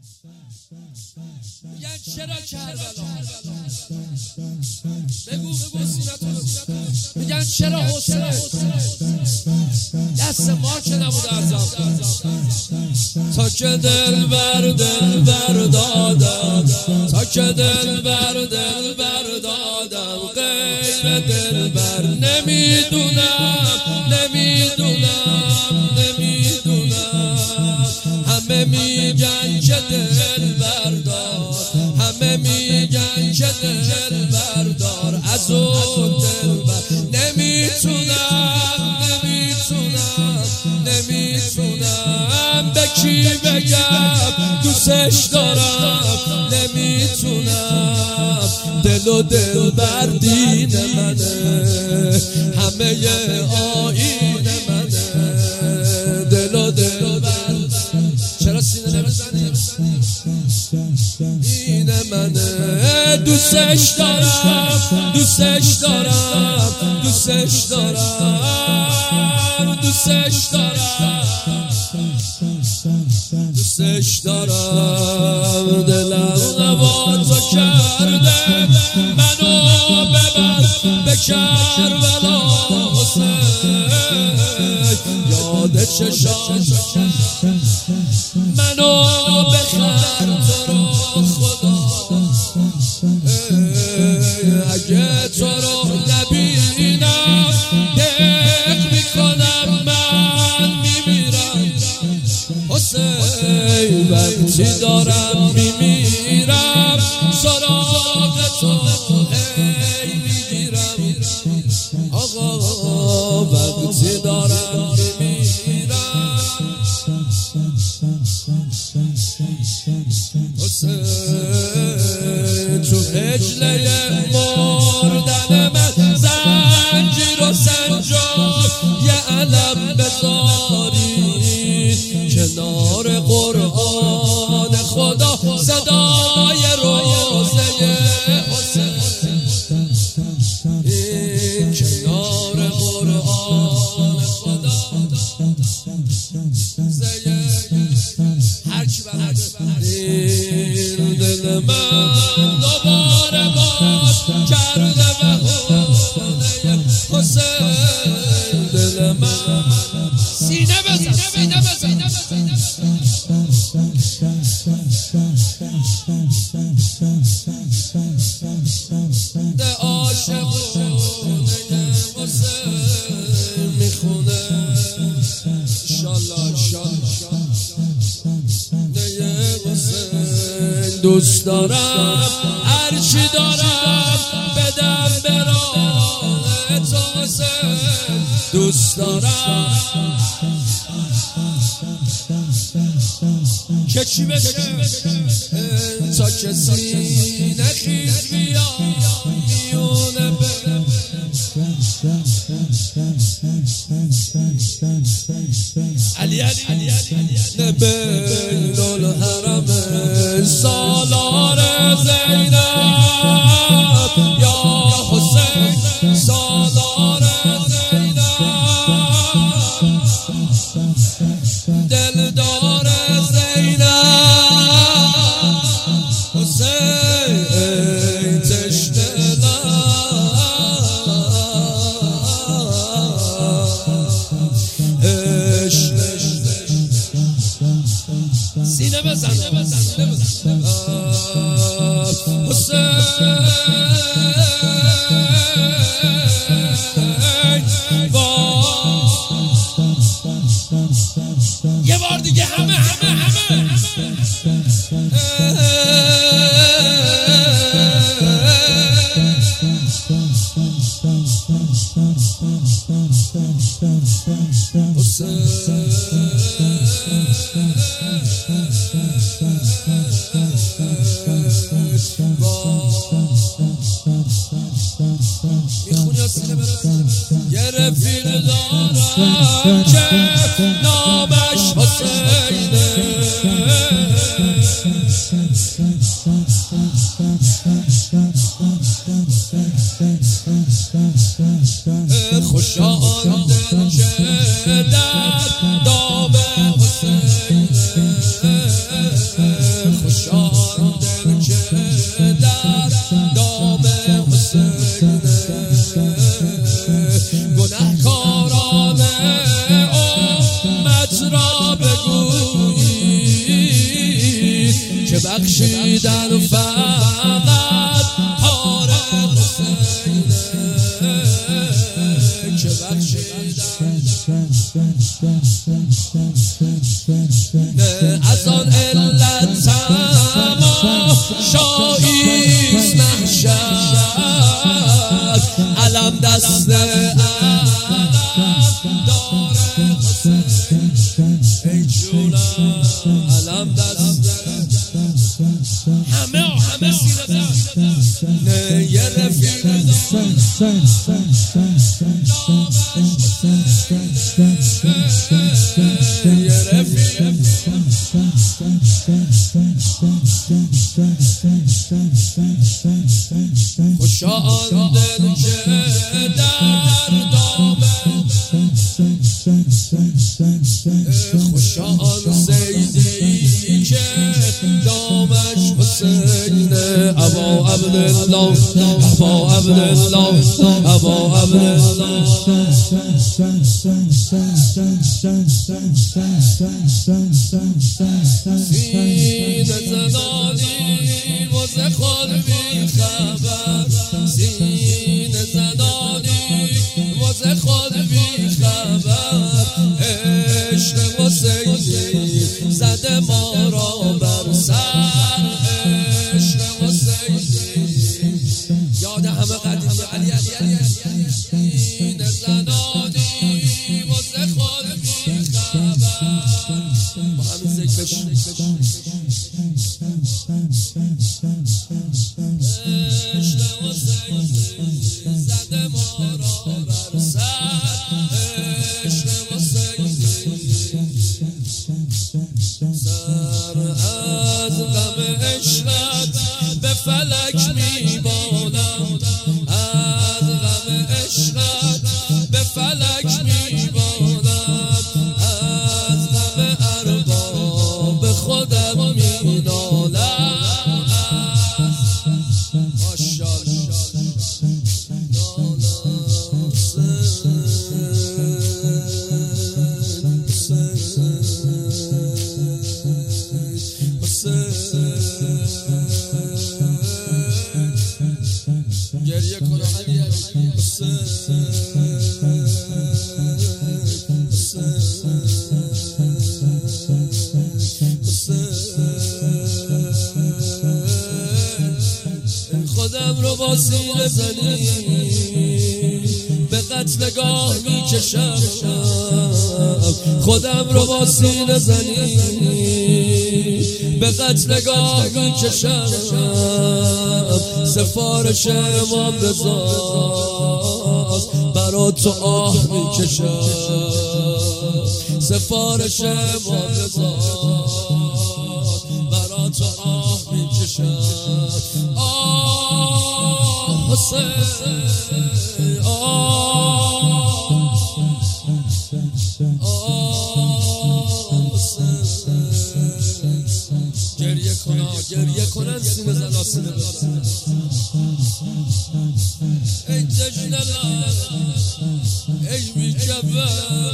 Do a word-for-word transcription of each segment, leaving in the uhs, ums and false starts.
میگن چرا کربلا؟ بگو بگو سینتو. میگن چرا حسین؟ دست ما که نبوده ازم تا که دل بر دل بر دادم، تا که دل بر دل بر دادم، غیر دل بر نمیدونم نمیدونم نمیدونم. همه میگن که دل بردار، همه میگن که دل بردار، از اون دل بر نمیتونم نمیتونم نمیتونم. به کی بگم دوستش دارم نمیتونم. دل و دل بر دین منه، همه آیین منه. دل و دل بر چرا سینه نمیزنی؟ این منه. دوستش دارم دوستش دارم دوستش دارم دوستش دارم دوستش دارم. دلم نوا تو کرده منو ببر به کربلا حسین. یاد چشام منو بخر تو رو خدا. اگه تو رو نبینم دق میکنم من میمیرم حسین. وقتی دارم میمیرم سراغ تو هی میگیرم آقا. وقتی دارم میمیرم حسین تو هجله مردن من زنجیر و سنجاب یه علم بذاری کنار قرآن خدا. صدای روزه حسین کنار قرآن خدا. هر کی دل من دوباره باز کرده بهونه حسین. دل من سینه بزن سینه بزن ده عاشقونه حسین میخونه انشالله انشالله. دوست دارم هرچی دارم بدم برای تو حسین. دوست دارم که چی بشه تا کسی نخیز بیا میونه برم. علی علی علی نبین الحرم سالار زینب یا حسین سالار زینب دلدار زینب حسین تشنه سینه بزن حسین. یه بار دیگه همه همه همه یه رفیق دارم که نامش حسینه. خوشا آن دل که در دام حسینه. بخشیدن فقط حال حسینه که بخشیدن از آن علت تماشاییست محشر علم دست علم داره حسین ای جونم علم دست همه همه سیره دار نه یه رفیق دار یه رفیق خوشا آن دل که در دامه خوشا آن سیدی که دامش حسینه ابا عبدالله ابا عبدالله ابا عبدالله سینه زدانی وز خود بی خبر سینه زدانی وز خود بی خبر عشق حسینی زده ما را بر سر عشق حسینی یاد همه قدیم علی علی علی سینه زدانی وز خود بی خبر با همین ذکر بشن فلک میبالم از غم عشقت به فلک میبالم از غم ارباب خودم مینالم ماشاءالله گریه کنو علی علی حسین خودم رو با سینه زنی به قتلگاه میکشم خودم رو با سینه زنی به قتلگاه میکشم سفارش امام رضاست برا تو آه میکشم سفارش امام رضاست برا تو آه میکشم آه حسین آه گریه کنا گریه کنن سینه زنا سینه بزن ای جشن الله ای بیکبر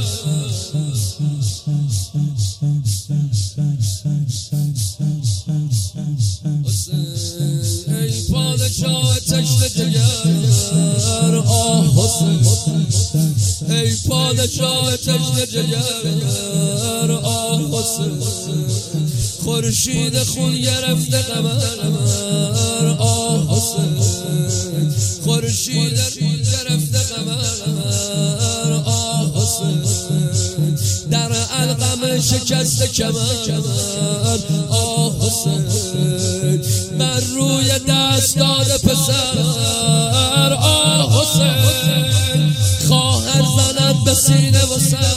ای پادشاه تشنه جگر آه حسین ای پادشاه تشنه جگر آه حسین خورشید خون گرفته قمر آه حسین خورشید خون گرفته قمر آه حسین در علقم شکست کمر آه حسین بر روی دست داده پسر آه حسین خواهر زند به سینه و سر